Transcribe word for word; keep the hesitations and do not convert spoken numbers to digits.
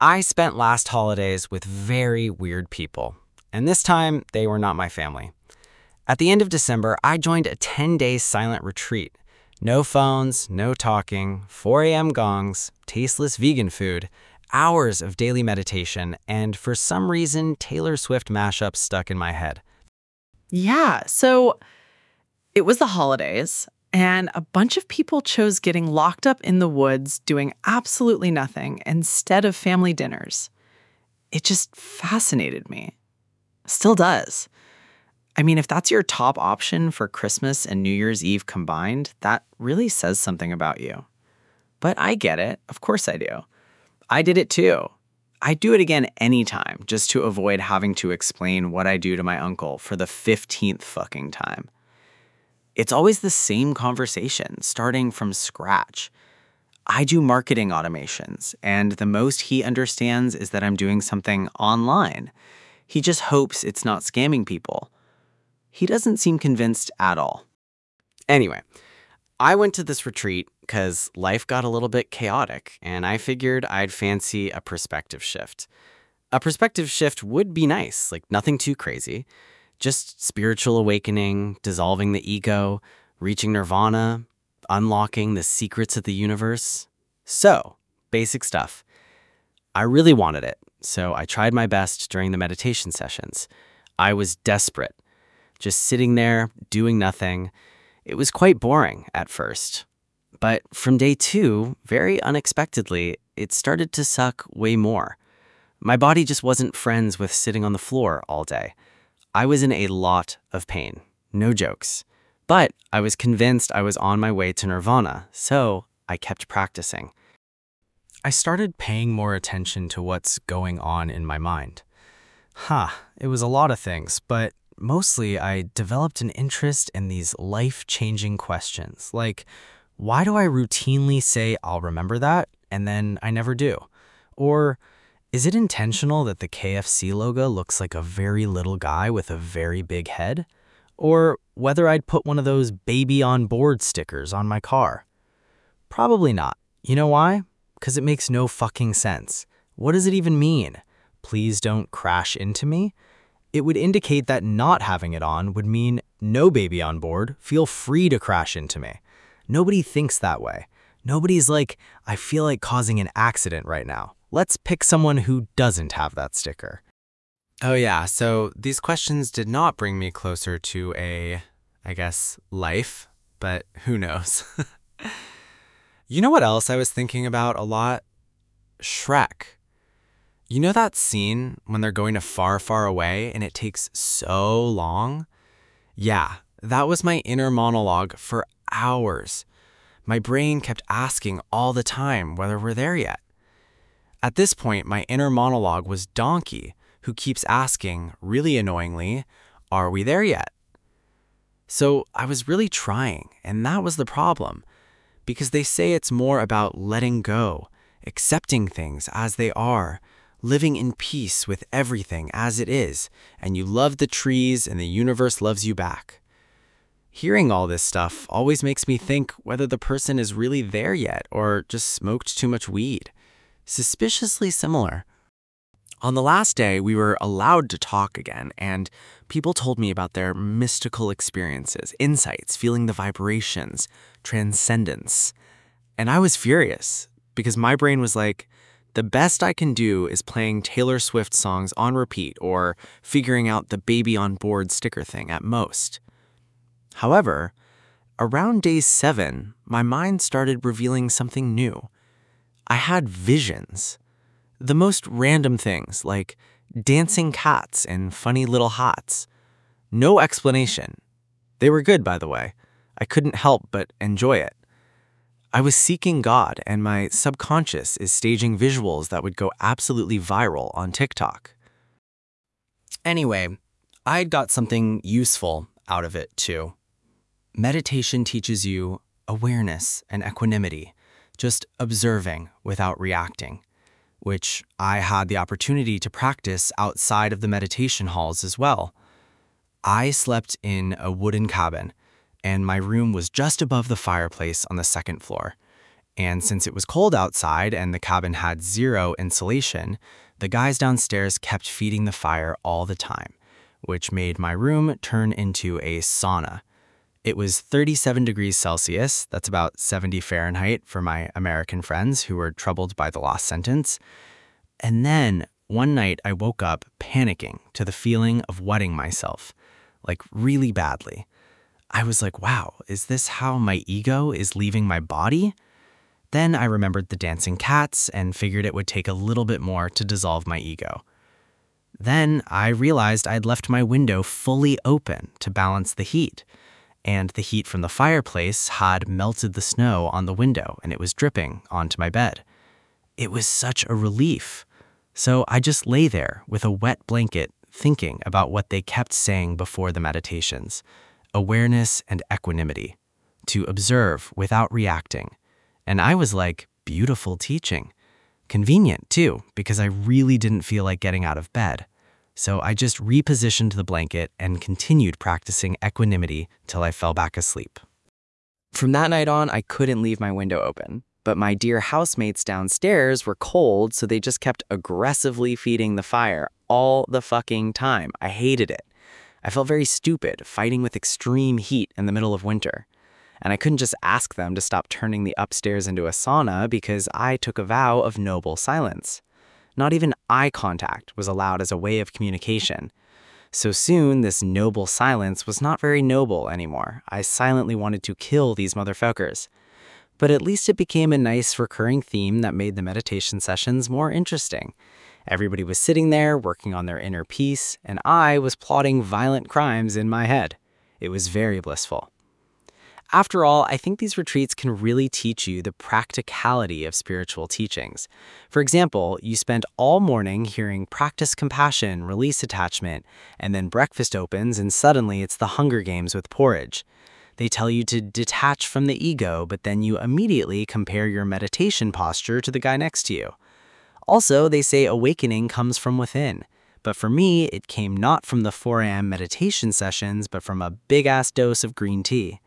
I spent last holidays with very weird people, and this time they were not my family. At the end of December, I joined a ten-day silent retreat. No phones, no talking, four a m gongs, tasteless vegan food, hours of daily meditation, and for some reason, Taylor Swift mashups stuck in my head. Yeah, so it was the holidays, and a bunch of people chose getting locked up in the woods doing absolutely nothing instead of family dinners. It just fascinated me. Still does. I mean, if that's your top option for Christmas and New Year's Eve combined, that really says something about you. But I get it. Of course I do. I did it too. I'd do it again anytime just to avoid having to explain what I do to my uncle for the fifteenth fucking time. It's always the same conversation, starting from scratch. I do marketing automations, and the most he understands is that I'm doing something online. He just hopes it's not scamming people. He doesn't seem convinced at all. Anyway, I went to this retreat because life got a little bit chaotic, and I figured I'd fancy a perspective shift. A perspective shift would be nice, like nothing too crazy. Just spiritual awakening, dissolving the ego, reaching nirvana, unlocking the secrets of the universe. So, basic stuff. I really wanted it, so I tried my best during the meditation sessions. I was desperate, just sitting there, doing nothing. It was quite boring at first. But from day two, very unexpectedly, it started to suck way more. My body just wasn't friends with sitting on the floor all day. I was in a lot of pain, no jokes. But I was convinced I was on my way to nirvana, so I kept practicing. I started paying more attention to what's going on in my mind. Huh, it was a lot of things, but mostly I developed an interest in these life-changing questions, like, why do I routinely say I'll remember that, and then I never do? Or, is it intentional that the K F C logo looks like a very little guy with a very big head? Or whether I'd put one of those baby on board stickers on my car? Probably not. You know why? Because it makes no fucking sense. What does it even mean? Please don't crash into me? It would indicate that not having it on would mean no baby on board, feel free to crash into me. Nobody thinks that way. Nobody's like, I feel like causing an accident right now. Let's pick someone who doesn't have that sticker. Oh yeah, so these questions did not bring me closer to a, I guess, life, but who knows? You know what else I was thinking about a lot? Shrek. You know that scene when they're going to far, far away and it takes so long? Yeah, that was my inner monologue for hours. My brain kept asking all the time whether we're there yet. At this point, my inner monologue was Donkey, who keeps asking, really annoyingly, are we there yet? So I was really trying, and that was the problem, because they say it's more about letting go, accepting things as they are, living in peace with everything as it is, and you love the trees and the universe loves you back. Hearing all this stuff always makes me think whether the person is really there yet or just smoked too much weed. Suspiciously similar. On the last day, we were allowed to talk again, and people told me about their mystical experiences, insights, feeling the vibrations, transcendence. And I was furious, because my brain was like, the best I can do is playing Taylor Swift songs on repeat or figuring out the baby on board sticker thing at most. However, around day seven, my mind started revealing something new. I had visions. The most random things, like dancing cats and funny little hats. No explanation. They were good, by the way. I couldn't help but enjoy it. I was seeking God, and my subconscious is staging visuals that would go absolutely viral on TikTok. Anyway, I got something useful out of it, too. Meditation teaches you awareness and equanimity, just observing without reacting, which I had the opportunity to practice outside of the meditation halls as well. I slept in a wooden cabin, and my room was just above the fireplace on the second floor. And since it was cold outside and the cabin had zero insulation, the guys downstairs kept feeding the fire all the time, which made my room turn into a sauna. It was thirty-seven degrees Celsius, that's about seventy Fahrenheit for my American friends who were troubled by the lost sentence. And then one night I woke up panicking to the feeling of wetting myself, like really badly. I was like, wow, is this how my ego is leaving my body? Then I remembered the dancing cats and figured it would take a little bit more to dissolve my ego. Then I realized I'd left my window fully open to balance the heat, and the heat from the fireplace had melted the snow on the window and it was dripping onto my bed. It was such a relief. So I just lay there with a wet blanket thinking about what they kept saying before the meditations: awareness and equanimity, to observe without reacting. And I was like, beautiful teaching. Convenient, too, because I really didn't feel like getting out of bed. So I just repositioned the blanket and continued practicing equanimity till I fell back asleep. From that night on, I couldn't leave my window open. But my dear housemates downstairs were cold, so they just kept aggressively feeding the fire all the fucking time. I hated it. I felt very stupid, fighting with extreme heat in the middle of winter. And I couldn't just ask them to stop turning the upstairs into a sauna because I took a vow of noble silence. Not even eye contact was allowed as a way of communication. So soon, this noble silence was not very noble anymore. I silently wanted to kill these motherfuckers. But at least it became a nice recurring theme that made the meditation sessions more interesting. Everybody was sitting there working on their inner peace, and I was plotting violent crimes in my head. It was very blissful. After all, I think these retreats can really teach you the practicality of spiritual teachings. For example, you spend all morning hearing practice compassion, release attachment, and then breakfast opens and suddenly it's the Hunger Games with porridge. They tell you to detach from the ego, but then you immediately compare your meditation posture to the guy next to you. Also, they say awakening comes from within. But for me, it came not from the four a m meditation sessions, but from a big-ass dose of green tea.